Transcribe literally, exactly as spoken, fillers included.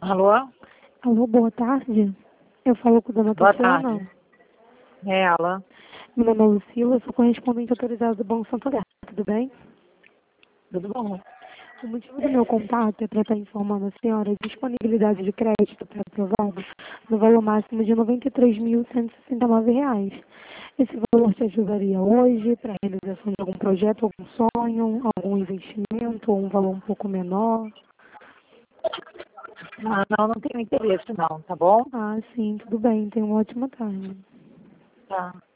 Alô? Alô, boa tarde. Eu falo com a dona Boa Tatiana. tarde. É ela. Meu nome é Lucila, eu sou correspondente autorizada do Banco Santander. Tudo bem? Tudo bom? O motivo do meu contato é para estar informando a senhora a disponibilidade de crédito pré-aprovado no valor máximo de noventa e três mil cento e sessenta e nove reais. Esse valor te ajudaria hoje para a realização de algum projeto, algum sonho, algum investimento ou um valor um pouco menor? Ah, não, não tenho interesse não, tá bom? Ah, sim, tudo bem. Tenha uma ótima tarde. Tá.